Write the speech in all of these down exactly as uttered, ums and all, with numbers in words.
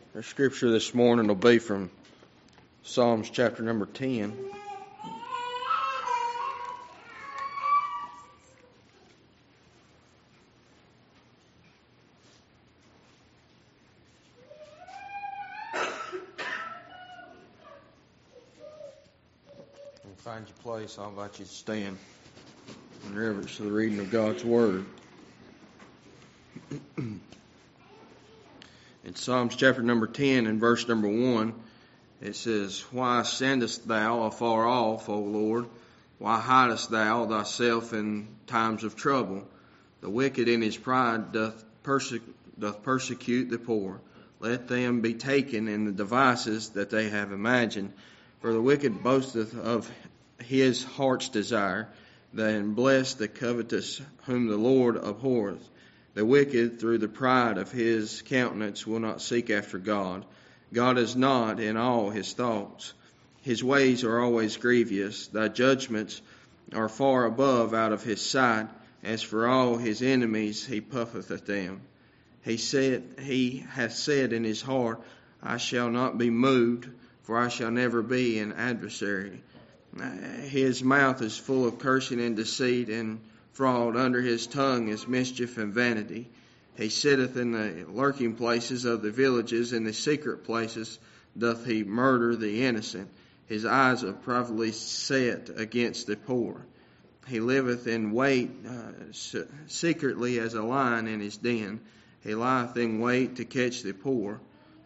Our scripture this morning will be from Psalms chapter number ten. And find your place. I'll invite you to stand in reverence to the reading of God's Word. In Psalms chapter number ten and verse number one, it says, Why standest thou afar off, O Lord? Why hidest thou thyself in times of trouble? The wicked in his pride doth, perse- doth persecute the poor. Let them be taken in the devices that they have imagined. For the wicked boasteth of his heart's desire, then bless the covetous whom the Lord abhorreth. The wicked, through the pride of his countenance, will not seek after God. God is not in all his thoughts. His ways are always grievous. Thy judgments are far above out of his sight. As for all his enemies, he puffeth at them. He said, he hath said in his heart, I shall not be moved, for I shall never be an adversary. His mouth is full of cursing and deceit, and fraud. Under his tongue is mischief and vanity. He sitteth in the lurking places of the villages. In the secret places doth he murder the innocent. His eyes are privately set against the poor. He liveth in wait uh, secretly as a lion in his den. He lieth in wait to catch the poor.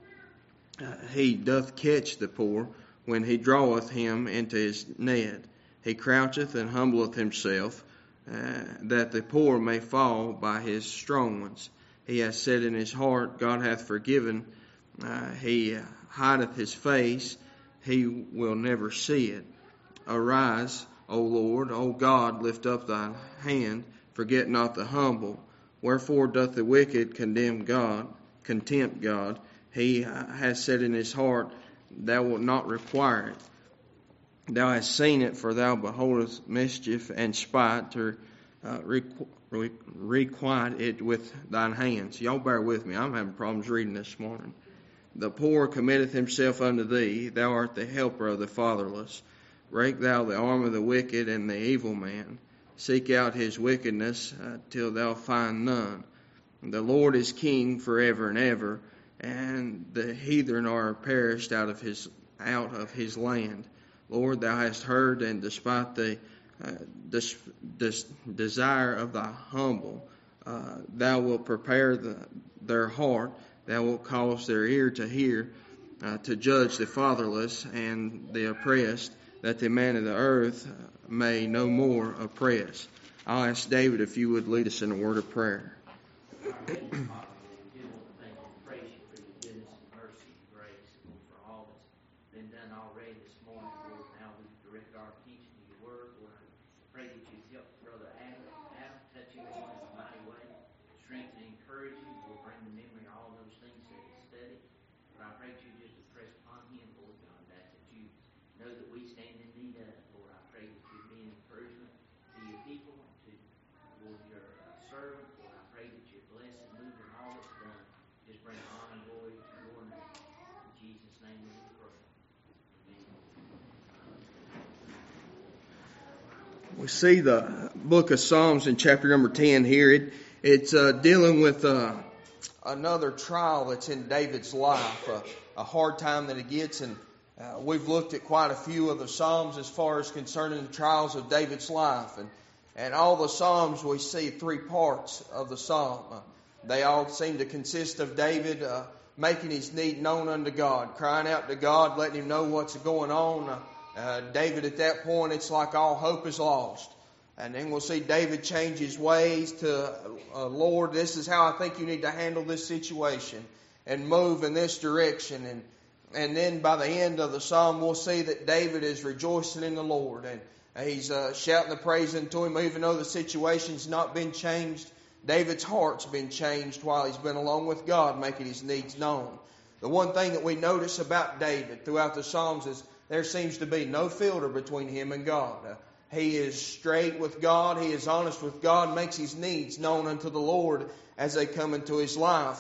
Uh, he doth catch the poor when he draweth him into his net. He croucheth and humbleth himself, Uh, that the poor may fall by his strong ones. He hath said in his heart, God hath forgiven. Uh, he hideth his face, he will never see it. Arise, O Lord, O God, lift up thine hand, forget not the humble. Wherefore doth the wicked condemn God, contempt God? He hath said in his heart, thou wilt not require it. Thou hast seen it, for thou beholdest mischief and spite, to uh, requ- re- requite it with thine hands. Y'all bear with me. I'm having problems reading this morning. The poor committeth himself unto thee. Thou art the helper of the fatherless. Break thou the arm of the wicked and the evil man. Seek out his wickedness uh, till thou find none. The Lord is king forever and ever, and the heathen are perished out of his out of his land. Lord, thou hast heard, and despite the uh, des- des- desire of thy humble, uh, thou wilt prepare the, their heart, thou wilt cause their ear to hear, uh, to judge the fatherless and the oppressed, that the man of the earth may no more oppress. I'll ask David if you would lead us in a word of prayer. We see the book of Psalms in chapter number ten here. It, it's uh, dealing with uh, another trial that's in David's life, uh, a hard time that he gets. And uh, we've looked at quite a few of the Psalms as far as concerning the trials of David's life. And, and all the Psalms, we see three parts of the Psalm. Uh, they all seem to consist of David uh, making his need known unto God, crying out to God, letting him know what's going on. Uh, Uh, David, at that point, it's like all hope is lost. And then we'll see David change his ways to, uh, Lord, this is how I think you need to handle this situation, and move in this direction. And and then by the end of the psalm, we'll see that David is rejoicing in the Lord. And he's uh, shouting the praise unto him, even though the situation's not been changed. David's heart's been changed while he's been along with God, making his needs known. The one thing that we notice about David throughout the Psalms is there seems to be no filter between him and God. Uh, he is straight with God. He is honest with God, makes his needs known unto the Lord as they come into his life. Uh,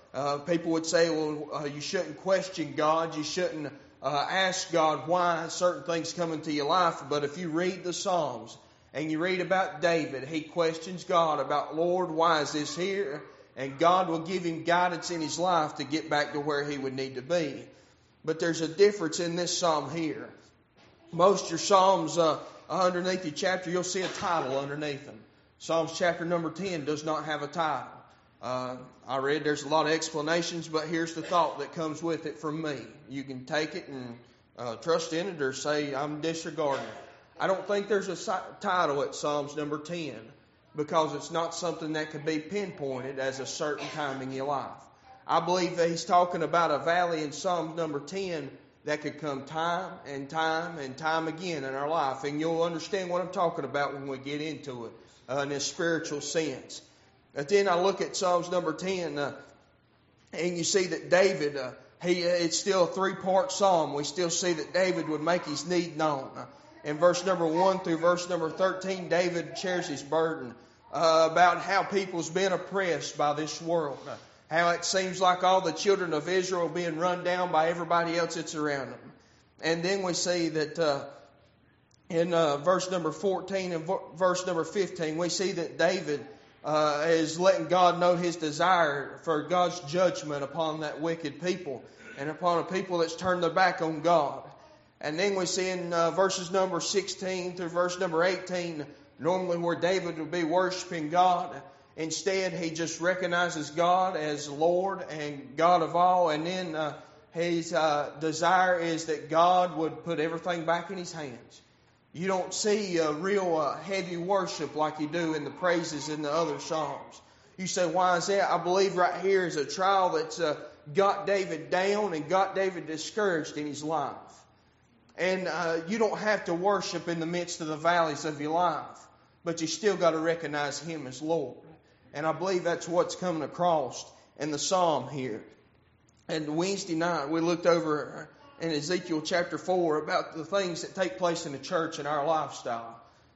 Uh, people would say, well, uh, you shouldn't question God. You shouldn't uh, ask God why certain things come into your life. But if you read the Psalms and you read about David, he questions God about, Lord, why is this here? And God will give him guidance in his life to get back to where he would need to be. But there's a difference in this psalm here. Most of your Psalms, uh, underneath the chapter, you'll see a title underneath them. Psalms chapter number ten does not have a title. Uh, I read there's a lot of explanations, but here's the thought that comes with it from me. You can take it and uh, trust in it or say I'm disregarding it. I don't think there's a si- title at Psalms number ten because it's not something that could be pinpointed as a certain time in your life. I believe that he's talking about a valley in Psalm number ten that could come time and time and time again in our life. And you'll understand what I'm talking about when we get into it uh, in a spiritual sense. But then I look at Psalms number ten, uh, and you see that David, uh, he uh, it's still a three-part psalm. We still see that David would make his need known. Uh, in verse number one through verse number thirteen, David shares his burden uh, about how people's been oppressed by this world. Uh, how it seems like all the children of Israel are being run down by everybody else that's around them. And then we see that uh, in uh, verse number fourteen and verse number fifteen, we see that David Uh, is letting God know his desire for God's judgment upon that wicked people and upon a people that's turned their back on God. And then we see in uh, verses number sixteen through verse number eighteen, normally where David would be worshiping God. Instead, he just recognizes God as Lord and God of all. And then uh, his uh, desire is that God would put everything back in his hands. You don't see a real uh, heavy worship like you do in the praises in the other psalms. You say, why is that? I believe right here is a trial that's uh, got David down and got David discouraged in his life. And uh, you don't have to worship in the midst of the valleys of your life, but you still got to recognize him as Lord. And I believe that's what's coming across in the psalm here. And Wednesday night we looked over in Ezekiel chapter four about the things that take place in the church and our lifestyle.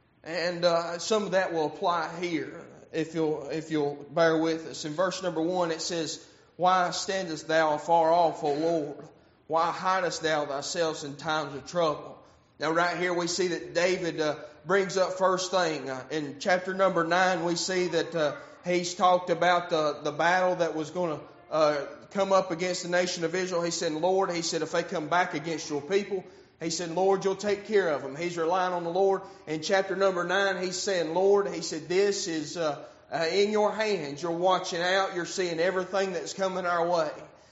And uh, some of that will apply here if you'll if you'll bear with us. In verse number one it says, why standest thou afar off, O Lord? Why hidest thou thyself in times of trouble? Now right here we see that David uh, brings up first thing. Uh, in chapter number nine we see that uh, he's talked about the, the battle that was going to uh, come up against the nation of Israel. He said, Lord, he said, if they come back against your people, he said, Lord, you'll take care of them. He's relying on the Lord. In chapter number nine, he's saying, Lord, he said, this is uh, uh, in your hands. You're watching out. You're seeing everything that's coming our way.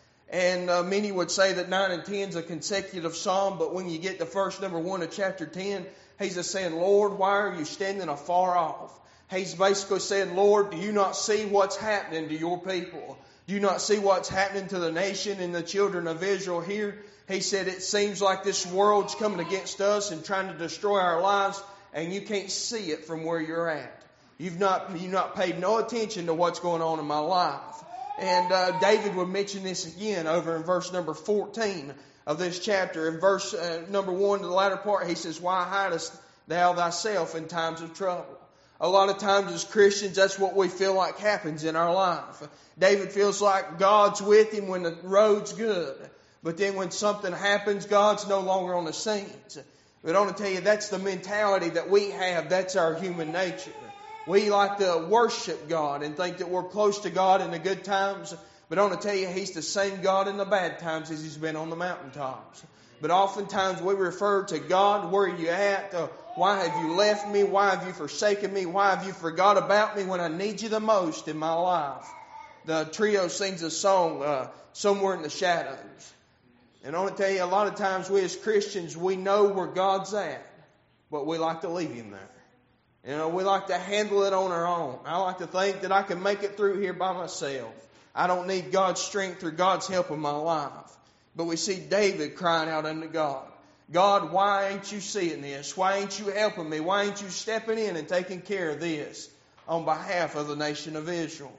And uh, many would say that nine and ten is a consecutive psalm, but when you get to verse number one of chapter ten, he's just saying, Lord, why are you standing afar off? He's basically saying, Lord, do you not see what's happening to your people? Do you not see what's happening to the nation and the children of Israel here? He said, it seems like this world's coming against us and trying to destroy our lives, and you can't see it from where you're at. You've not, you've not paid no attention to what's going on in my life. And uh, David would mention this again over in verse number fourteen of this chapter. In verse uh, number one, the latter part, he says, why hidest thou thyself in times of trouble? A lot of times as Christians, that's what we feel like happens in our life. David feels like God's with him when the road's good. But then when something happens, God's no longer on the scenes. But I want to tell you, that's the mentality that we have. That's our human nature. We like to worship God and think that we're close to God in the good times. But I want to tell you, He's the same God in the bad times as He's been on the mountaintops. But oftentimes we refer to God, where are you at? Uh, why have you left me? Why have you forsaken me? Why have you forgot about me when I need you the most in my life? The trio sings a song, uh, Somewhere in the Shadows. And I want to tell you, a lot of times we as Christians, we know where God's at, but we like to leave Him there. You know, we like to handle it on our own. I like to think that I can make it through here by myself. I don't need God's strength or God's help in my life. But we see David crying out unto God. God, why ain't you seeing this? Why ain't you helping me? Why ain't you stepping in and taking care of this on behalf of the nation of Israel?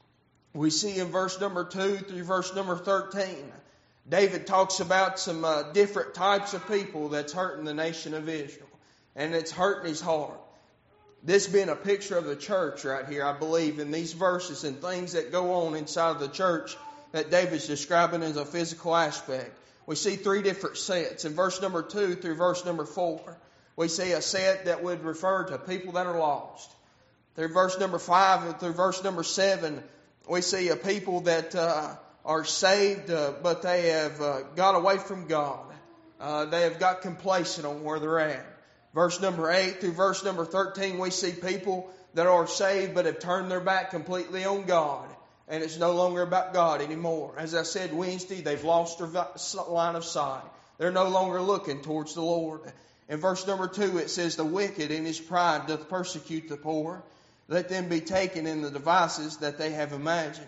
We see in verse number two through verse number thirteen, David talks about some uh, different types of people that's hurting the nation of Israel. And it's hurting his heart. This being a picture of the church right here, I believe, in these verses and things that go on inside of the church that David's describing as a physical aspect. We see three different sets. In verse number two through verse number four, we see a set that would refer to people that are lost. Through verse number five and through verse number seven, we see a people that uh, are saved, uh, but they have uh, got away from God. Uh, they have got complacent on where they're at. Verse number eight through verse number thirteen, we see people that are saved but have turned their back completely on God. And it's no longer about God anymore. As I said Wednesday, they've lost their line of sight. They're no longer looking towards the Lord. In verse number two, it says, the wicked in his pride doth persecute the poor. Let them be taken in the devices that they have imagined.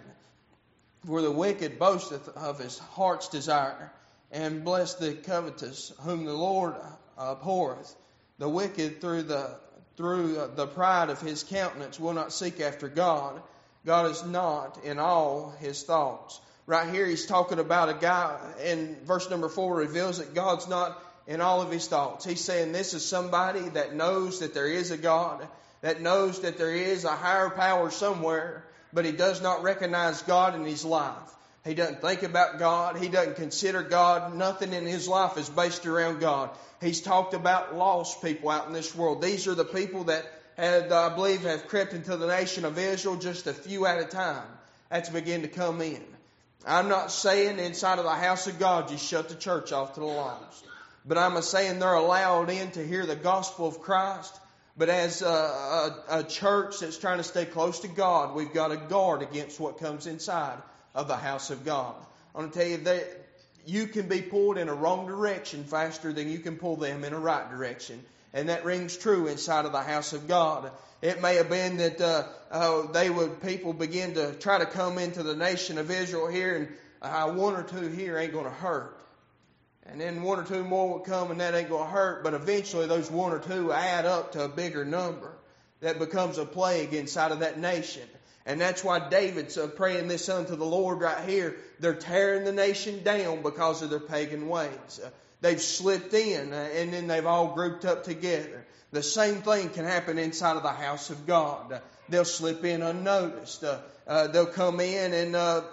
For the wicked boasteth of his heart's desire, and bless the covetous, whom the Lord abhorreth. The wicked through the through the pride of his countenance will not seek after God. God is not in all his thoughts. Right here he's talking about a guy, in verse number four reveals that God's not in all of his thoughts. He's saying this is somebody that knows that there is a God, that knows that there is a higher power somewhere, but he does not recognize God in his life. He doesn't think about God. He doesn't consider God. Nothing in his life is based around God. He's talked about lost people out in this world. These are the people that had, I believe, have crept into the nation of Israel just a few at a time. That's begun to come in. I'm not saying inside of the house of God you shut the church off to the lost. But I'm saying they're allowed in to hear the gospel of Christ. But as a, a, a church that's trying to stay close to God, we've got to guard against what comes inside of the house of God. I want to tell you that you can be pulled in a wrong direction faster than you can pull them in a right direction. And that rings true inside of the house of God. It may have been that uh, uh, they would people begin to try to come into the nation of Israel here, and uh, one or two here ain't going to hurt. And then one or two more would come, and that ain't going to hurt. But eventually those one or two add up to a bigger number that becomes a plague inside of that nation. And that's why David's uh, praying this unto the Lord right here. They're tearing the nation down because of their pagan ways. Uh, they've slipped in, uh, and then they've all grouped up together. The same thing can happen inside of the house of God. Uh, they'll slip in unnoticed. Uh, uh, they'll come in and uh,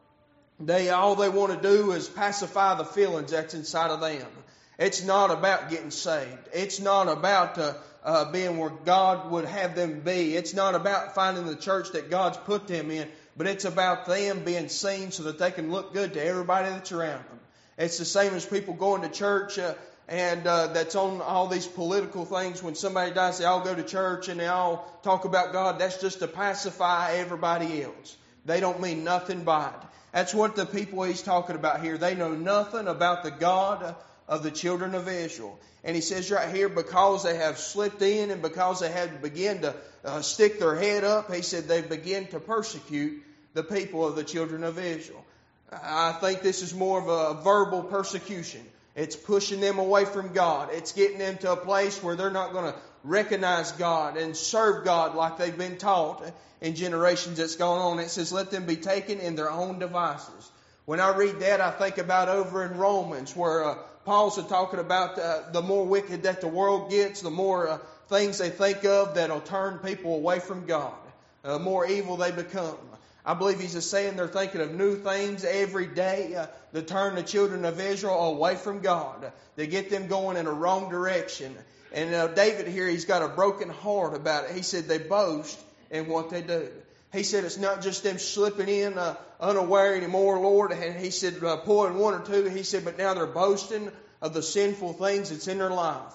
they all they want to do is pacify the feelings that's inside of them. It's not about getting saved. It's not about uh, uh, being where God would have them be. It's not about finding the church that God's put them in. But it's about them being seen so that they can look good to everybody that's around them. It's the same as people going to church uh, and uh, that's on all these political things. When somebody dies, they all go to church and they all talk about God. That's just to pacify everybody else. They don't mean nothing by it. That's what the people he's talking about here. They know nothing about the God of the children of Israel. And he says right here, because they have slipped in and because they had begun to uh, stick their head up, he said they begin to persecute the people of the children of Israel. I think this is more of a verbal persecution. It's pushing them away from God. It's getting them to a place where they're not going to recognize God and serve God like they've been taught in generations that's gone on. It says, let them be taken in their own devices. When I read that, I think about over in Romans where uh, Paul's talking about uh, the more wicked that the world gets, the more uh, things they think of that'll turn people away from God. The uh, more evil they become. I believe he's just saying they're thinking of new things every day uh, to turn the children of Israel away from God. Uh, to get them going in a wrong direction. And uh, David here, he's got a broken heart about it. He said they boast in what they do. He said it's not just them slipping in uh, unaware anymore, Lord. And he said uh, pulling one or two. He said, but now they're boasting of the sinful things that's in their life.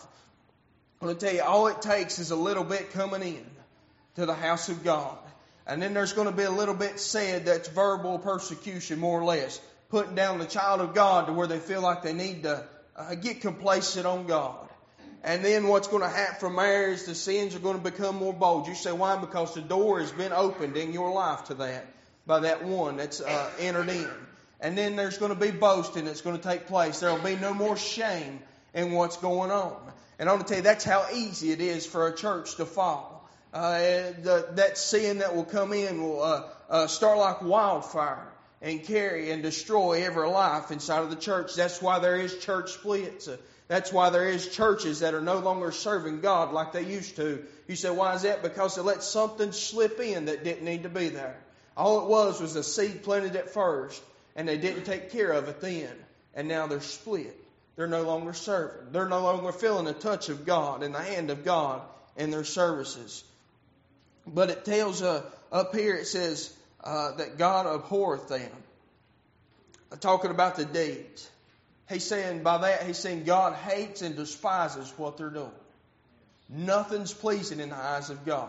I'm going to tell you, all it takes is a little bit coming in to the house of God. And then there's going to be a little bit said that's verbal persecution, more or less. Putting down the child of God to where they feel like they need to uh, get complacent on God. And then what's going to happen from there is the sins are going to become more bold. You say, why? Because the door has been opened in your life to that by that one that's uh, entered in. And then there's going to be boasting that's going to take place. There will be no more shame in what's going on. And I want to tell you, that's how easy it is for a church to fall. Uh, the, that sin that will come in will uh, uh, start like wildfire and carry and destroy every life inside of the church. That's why there is church splits. Uh, that's why there is churches that are no longer serving God like they used to. You say, why is that? Because they let something slip in that didn't need to be there. All it was was a seed planted at first. and they didn't take care of it then, and now they're split. They're no longer serving. They're no longer feeling the touch of God and the hand of God in their services. But it tells uh, up here, it says uh, that God abhorreth them. Uh, talking about the deeds. He's saying by that, he's saying God hates and despises what they're doing. Nothing's pleasing in the eyes of God.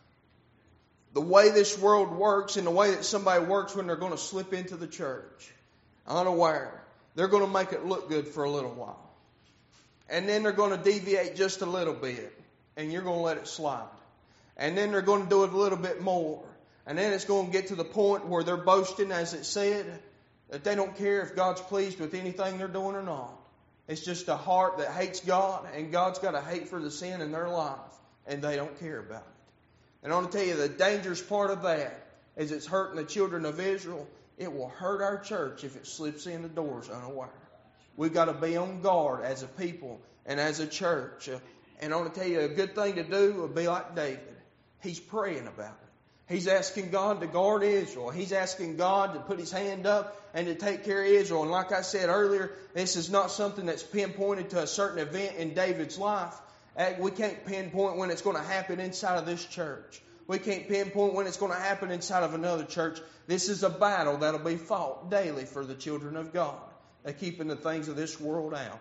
The way this world works and the way that somebody works when they're going to slip into the church, unaware, they're going to make it look good for a little while. And then they're going to deviate just a little bit, and you're going to let it slide. And then they're going to do it a little bit more. And then it's going to get to the point where they're boasting, as it said, that they don't care if God's pleased with anything they're doing or not. It's just a heart that hates God, and God's got a hate for the sin in their life, and they don't care about it. And I want to tell you, the dangerous part of that is it's hurting the children of Israel. It will hurt our church if it slips in the doors unaware. We've got to be on guard as a people and as a church. And I want to tell you, a good thing to do would be like David. He's praying about it. He's asking God to guard Israel. He's asking God to put His hand up and to take care of Israel. And like I said earlier, this is not something that's pinpointed to a certain event in David's life. We can't pinpoint when it's going to happen inside of this church. We can't pinpoint when it's going to happen inside of another church. This is a battle that'll be fought daily for the children of God. They're keeping the things of this world out.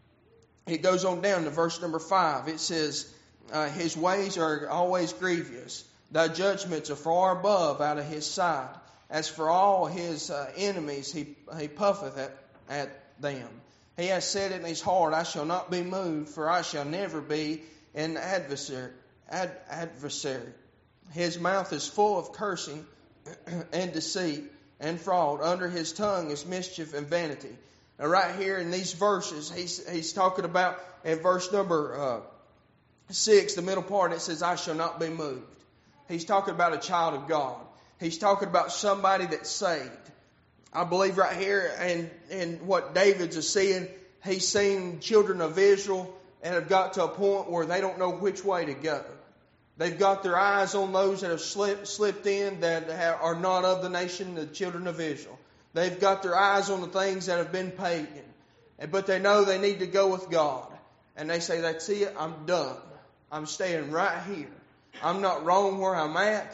It goes on down to verse number five. It says, uh, His ways are always grievous. Thy judgments are far above out of His sight. As for all His uh, enemies, he, he puffeth at, at them. He has said in His heart, I shall not be moved, for I shall never be an adversary. Ad, adversary. His mouth is full of cursing and deceit and fraud. Under His tongue is mischief and vanity. Now right here in these verses, he's, he's talking about, in verse number uh, six, the middle part, it says, I shall not be moved. He's talking about a child of God. He's talking about somebody that's saved. I believe right here, and, and what David's is seeing, he's seen children of Israel and have got to a point where they don't know which way to go. They've got their eyes on those that have slipped, slipped in that have, are not of the nation, the children of Israel. They've got their eyes on the things that have been pagan. But they know they need to go with God. And they say, that's it, I'm done. I'm staying right here. I'm not wrong where I'm at.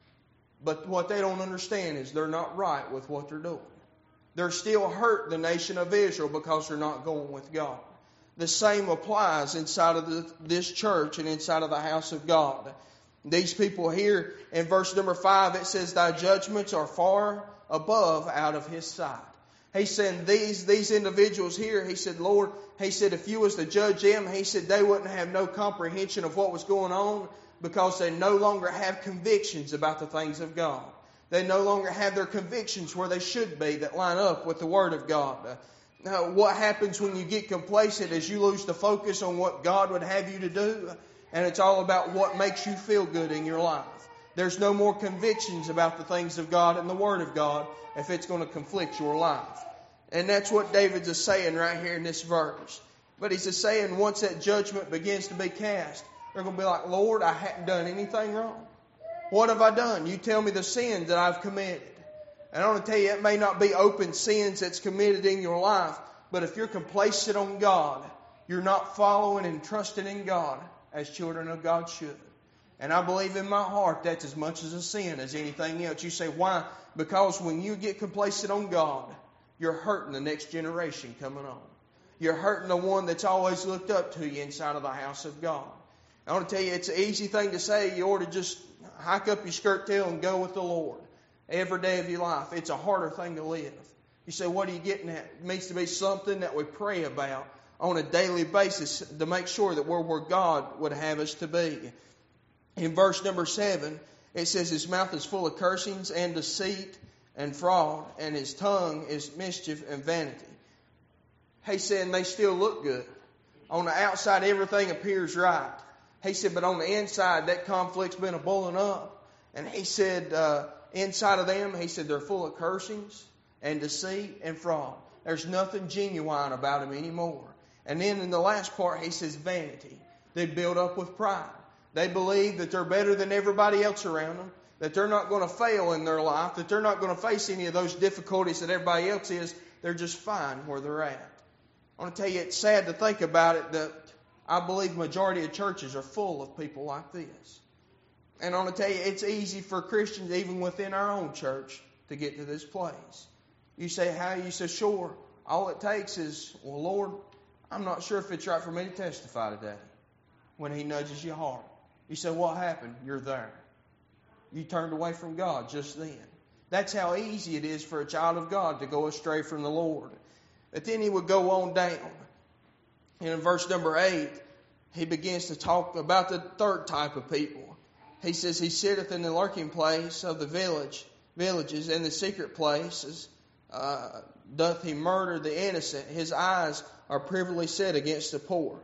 But what they don't understand is they're not right with what they're doing. They're still hurt, the nation of Israel, because they're not going with God. The same applies inside of the, this church and inside of the house of God. These people here in verse number five, it says, Thy judgments are far above out of His sight. He said, these, these individuals here, He said, Lord, He said, if you was to judge them, He said, they wouldn't have no comprehension of what was going on because they no longer have convictions about the things of God. They no longer have their convictions where they should be that line up with the Word of God. Now, what happens when you get complacent is you lose the focus on what God would have you to do, and it's all about what makes you feel good in your life. There's no more convictions about the things of God and the Word of God if it's going to conflict your life. And that's what David's is saying right here in this verse. But he's just saying once that judgment begins to be cast, they're going to be like, Lord, I hadn't done anything wrong. What have I done? You tell me the sin that I've committed. And I want to tell you, it may not be open sins that's committed in your life, but if you're complacent on God, you're not following and trusting in God as children of God should. And I believe in my heart that's as much as a sin as anything else. You say, why? Because when you get complacent on God, you're hurting the next generation coming on. You're hurting the one that's always looked up to you inside of the house of God. I want to tell you, it's an easy thing to say. You ought to just hike up your skirt tail and go with the Lord every day of your life. It's a harder thing to live. You say, what are you getting at? It needs to be something that we pray about on a daily basis to make sure that we're where God would have us to be. In verse number seven, it says, His mouth is full of cursings and deceit and fraud, and His tongue is mischief and vanity. He's saying they still look good. On the outside, everything appears right. He said, but on the inside, that conflict's been a bulling up. And he said, uh, inside of them, he said, they're full of cursings and deceit and fraud. There's nothing genuine about them anymore. And then in the last part, he says vanity. They build up with pride. They believe that they're better than everybody else around them. that they're not going to fail in their life, that they're not going to face any of those difficulties that everybody else is. They're just fine where they're at. I want to tell you, it's sad to think about it, that I believe the majority of churches are full of people like this. And I want to tell you, it's easy for Christians, even within our own church, to get to this place. You say, how? You say, sure. All it takes is, well, Lord, I'm not sure if it's right for me to testify today. When He nudges your heart. You say, what happened? You're there. You turned away from God just then. That's how easy it is for a child of God to go astray from the Lord. But then he would go on down. And in verse number eight, he begins to talk about the third type of people. He says, he sitteth in the lurking place of the village, villages, and the secret places uh, doth he murder the innocent. His eyes are privily set against the poor.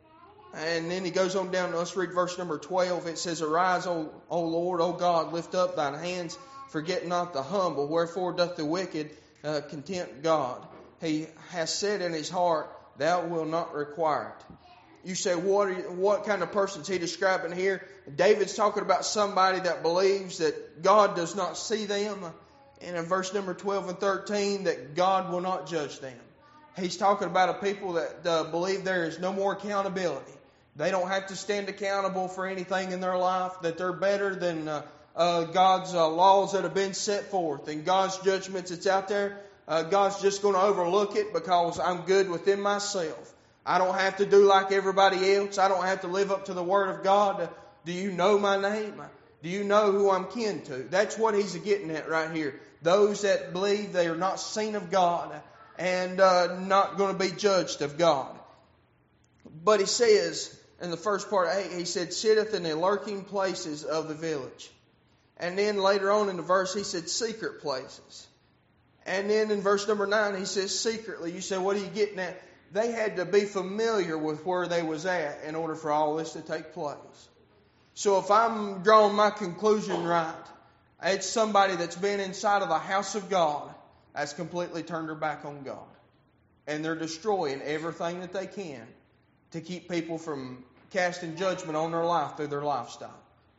And then he goes on down. Let's read verse number twelve. It says, arise, O, o Lord, O God, lift up thine hands, forget not the humble. Wherefore doth the wicked uh, contempt God? He has said in his heart, thou wilt not require it. You say, what, are you, what kind of person is he describing here? David's talking about somebody that believes that God does not see them. And in verse number twelve and thirteen, that God will not judge them. He's talking about a people that uh, believe there is no more accountability. They don't have to stand accountable for anything in their life, that they're better than uh, uh, God's uh, laws that have been set forth and God's judgments that's out there. Uh, God's just going to overlook it because I'm good within myself. I don't have to do like everybody else. I don't have to live up to the Word of God. Do you know my name? Do you know who I'm kin to? That's what he's getting at right here. Those that believe they are not seen of God and uh, not going to be judged of God. But he says, in the first part of eight, he said, sitteth in the lurking places of the village. And then later on in the verse, he said, secret places. And then in verse number nine, he says, secretly. You say, what are you getting at? They had to be familiar with where they was at in order for all this to take place. So if I'm drawing my conclusion right, it's somebody that's been inside of the house of God that's completely turned their back on God. And they're destroying everything that they can to keep people from casting judgment on their life through their lifestyle.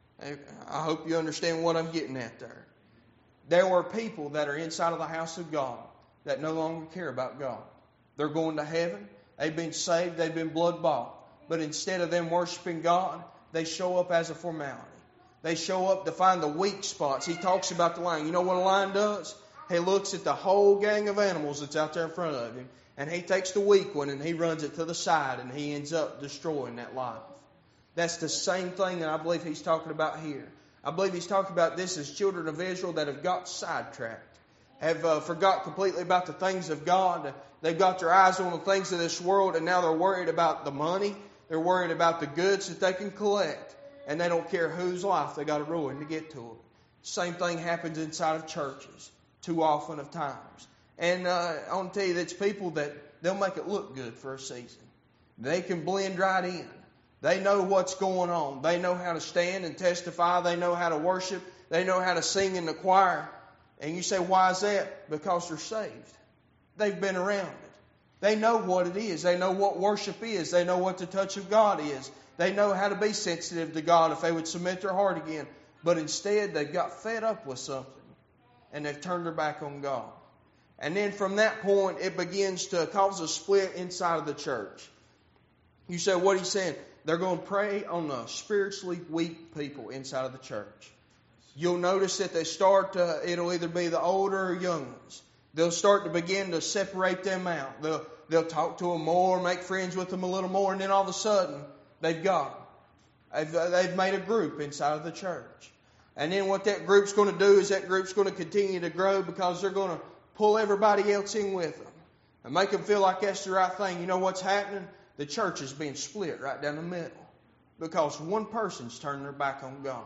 I hope you understand what I'm getting at there. There were people that are inside of the house of God that no longer care about God. They're going to heaven. They've been saved. They've been blood bought. But instead of them worshiping God, they show up as a formality. They show up to find the weak spots. He talks about the lion. You know what a lion does? He looks at the whole gang of animals that's out there in front of him, and he takes the weak one and he runs it to the side, and he ends up destroying that life. That's the same thing that I believe he's talking about here. I believe he's talking about this as children of Israel that have got sidetracked, have uh, forgot completely about the things of God. They've got their eyes on the things of this world, and now they're worried about the money. They're worried about the goods that they can collect, and they don't care whose life they got to ruin to get to it. Same thing happens inside of churches too often of times. And uh, I want to tell you, that's people that they'll make it look good for a season. They can blend right in. They know what's going on. They know how to stand and testify. They know how to worship. They know how to sing in the choir. And you say, why is that? Because they're saved. They've been around it. They know what it is. They know what worship is. They know what the touch of God is. They know how to be sensitive to God if they would submit their heart again. But instead, they've got fed up with something. And they've turned their back on God. And then from that point, it begins to cause a split inside of the church. You say, what he's saying? They're going to prey on the spiritually weak people inside of the church. You'll notice that they start to, it'll either be the older or young ones. They'll start to begin to separate them out. They'll, they'll talk to them more, make friends with them a little more, and then all of a sudden, they've got them. They've, they've made a group inside of the church. And then what that group's going to do is that group's going to continue to grow because they're going to pull everybody else in with them and make them feel like that's the right thing. You know what's happening? The church is being split right down the middle because one person's turned their back on God.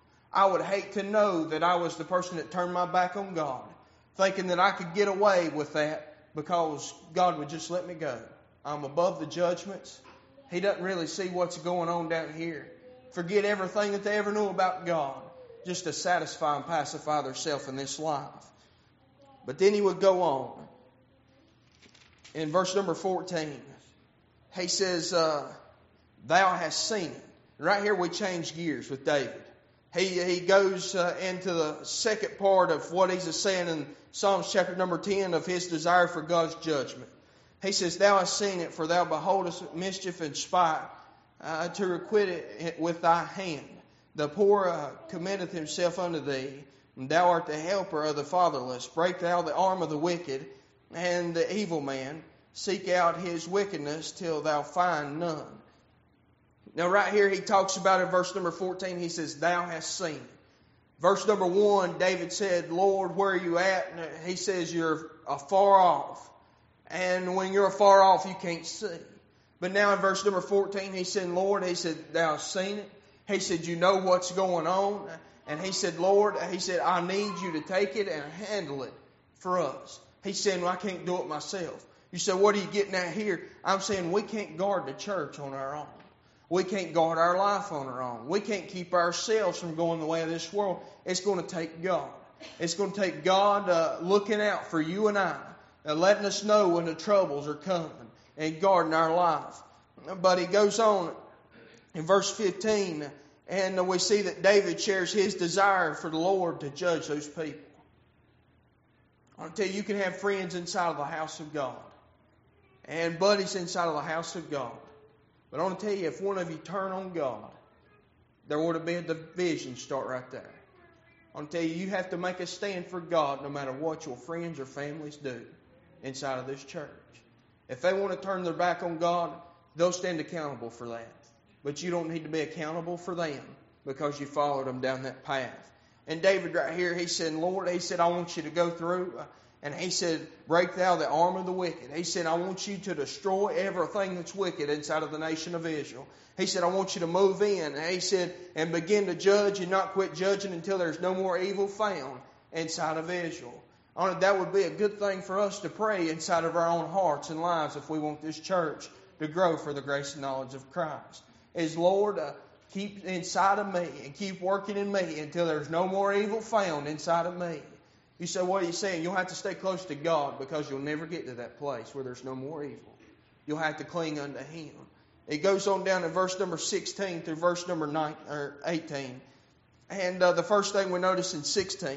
I would hate to know that I was the person that turned my back on God, thinking that I could get away with that because God would just let me go. I'm above the judgments. He doesn't really see what's going on down here. Forget everything that they ever knew about God just to satisfy and pacify themselves in this life. But then he would go on. In verse number fourteen, he says, uh, thou hast seen it. Right here we change gears with David. He, he goes uh, into the second part of what he's saying in Psalms chapter number ten of his desire for God's judgment. He says, Thou hast seen it, for thou beholdest mischief and spite, uh, to requite it with thy hand. The poor uh, committeth himself unto thee, and thou art the helper of the fatherless. Break thou the arm of the wicked, and the evil man. Seek out his wickedness till thou find none. Now right here he talks about in verse number fourteen, he says, Thou hast seen it. Verse number one, David said, Lord, where are you at? And he says, You're afar off. And when you're afar off, you can't see. But now in verse number fourteen, he said, Lord, he said, Thou hast seen it. He said, You know what's going on. And he said, Lord, he said, I need you to take it and handle it for us. He's saying, well, I can't do it myself. You say, what are you getting at here? I'm saying we can't guard the church on our own. We can't guard our life on our own. We can't keep ourselves from going the way of this world. It's going to take God. It's going to take God uh, looking out for you and I, uh, letting us know when the troubles are coming and guarding our life. But he goes on in verse fifteen, and we see that David shares his desire for the Lord to judge those people. I want to tell you, you can have friends inside of the house of God and buddies inside of the house of God. But I want to tell you, if one of you turn on God, there would have been a division start right there. I want to tell you, you have to make a stand for God no matter what your friends or families do inside of this church. If they want to turn their back on God, they'll stand accountable for that. But you don't need to be accountable for them because you followed them down that path. And David right here, he said, Lord, he said, I want you to go through. And he said, break thou the arm of the wicked. He said, I want you to destroy everything that's wicked inside of the nation of Israel. He said, I want you to move in. And he said, and begin to judge and not quit judging until there's no more evil found inside of Israel. That would be a good thing for us to pray inside of our own hearts and lives if we want this church to grow for the grace and knowledge of Christ. Is Lord, uh, keep inside of me and keep working in me until there's no more evil found inside of me. You say, what are you saying? You'll have to stay close to God because you'll never get to that place where there's no more evil. You'll have to cling unto Him. It goes on down in verse number sixteen through verse number nine, or eighteen. And uh, the first thing we notice in sixteen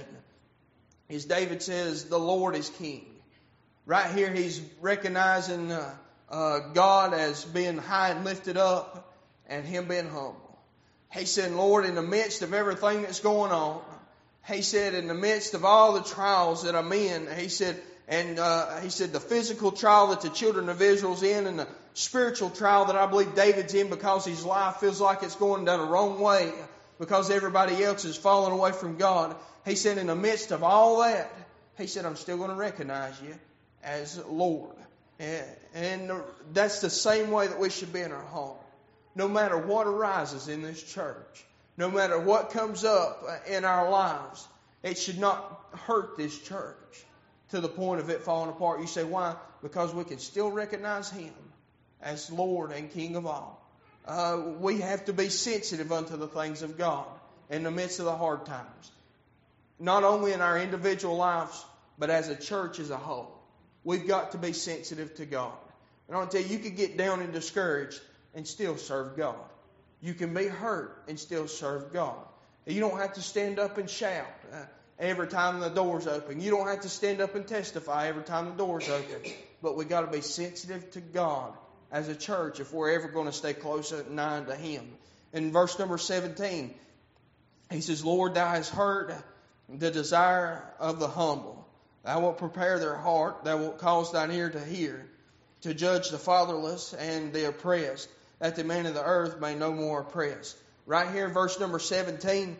is David says, the Lord is King. Right here he's recognizing uh, uh, God as being high and lifted up and Him being humble. He said, Lord, in the midst of everything that's going on, He said, in the midst of all the trials that I'm in, He said, and uh, He said, the physical trial that the children of Israel's in and the spiritual trial that I believe David's in because his life feels like it's going down the wrong way because everybody else is falling away from God. He said, in the midst of all that, He said, I'm still going to recognize you as Lord. And, and that's the same way that we should be in our heart. No matter what arises in this church, no matter what comes up in our lives, it should not hurt this church to the point of it falling apart. You say, why? Because we can still recognize Him as Lord and King of all. Uh, we have to be sensitive unto the things of God in the midst of the hard times. Not only in our individual lives, but as a church as a whole. We've got to be sensitive to God. And I'll tell you, you can get down and discouraged and still serve God. You can be hurt and still serve God. You don't have to stand up and shout uh, every time the door's open. You don't have to stand up and testify every time the door's open. But we've got to be sensitive to God as a church if we're ever going to stay close and nigh to Him. In verse number seventeen, he says, Lord, Thou hast heard the desire of the humble. Thou wilt prepare their heart. Thou wilt cause Thine ear to hear, to judge the fatherless and the oppressed, that the man of the earth may no more oppress. Right here in verse number seventeen,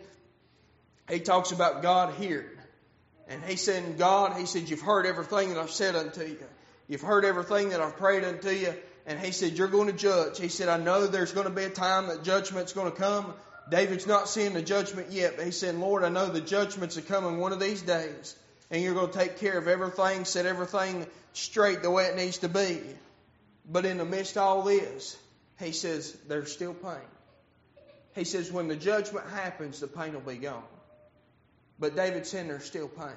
he talks about God hearing. And he said, God, he said, you've heard everything that I've said unto you. You've heard everything that I've prayed unto you. And he said, you're going to judge. He said, I know there's going to be a time that judgment's going to come. David's not seeing the judgment yet. But he said, Lord, I know the judgments are coming one of these days. And you're going to take care of everything, set everything straight the way it needs to be. But in the midst of all this, he says, there's still pain. He says, when the judgment happens, the pain will be gone. But David said there's still pain.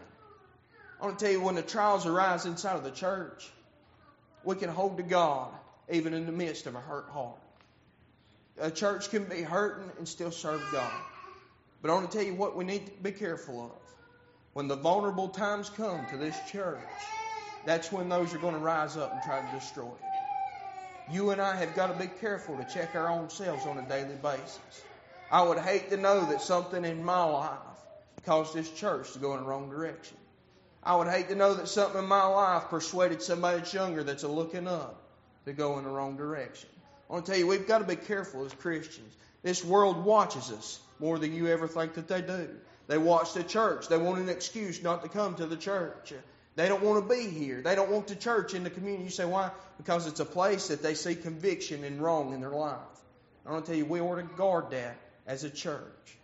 I want to tell you, when the trials arise inside of the church, we can hold to God even in the midst of a hurt heart. A church can be hurting and still serve God. But I want to tell you what we need to be careful of. When the vulnerable times come to this church, that's when those are going to rise up and try to destroy it. You and I have got to be careful to check our own selves on a daily basis. I would hate to know that something in my life caused this church to go in the wrong direction. I would hate to know that something in my life persuaded somebody that's younger that's a looking up to go in the wrong direction. I want to tell you, we've got to be careful as Christians. This world watches us more than you ever think that they do. They watch the church. They want an excuse not to come to the church. They don't want to be here. They don't want the church in the community. You say, why? Because it's a place that they see conviction and wrong in their life. I want to tell you, we ought to guard that as a church.